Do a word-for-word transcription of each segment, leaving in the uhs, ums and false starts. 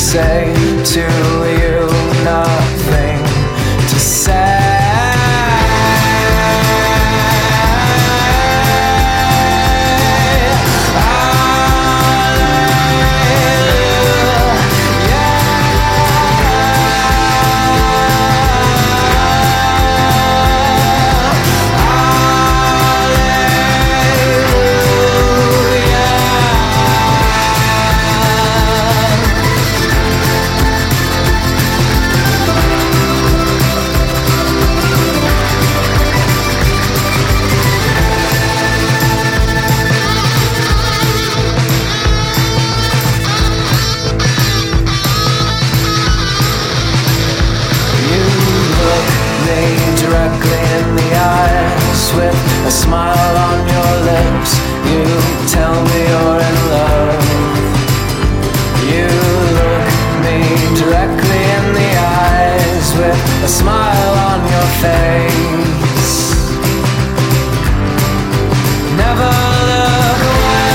say to you, nothing to say. Directly in the eyes with a smile on your lips, you tell me you're in love. You look me directly in the eyes with a smile on your face. Never look away.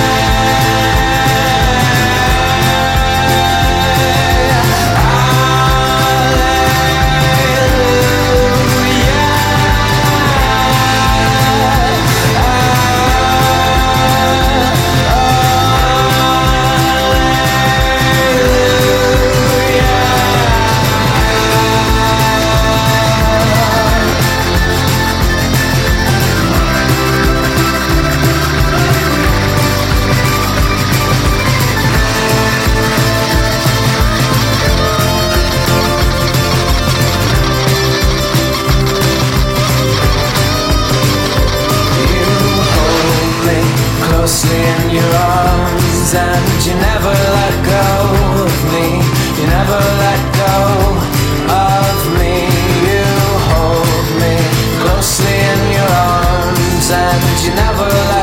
Closely in your arms, and you never let go of me. You never let go of me. You hold me closely in your arms, and you never let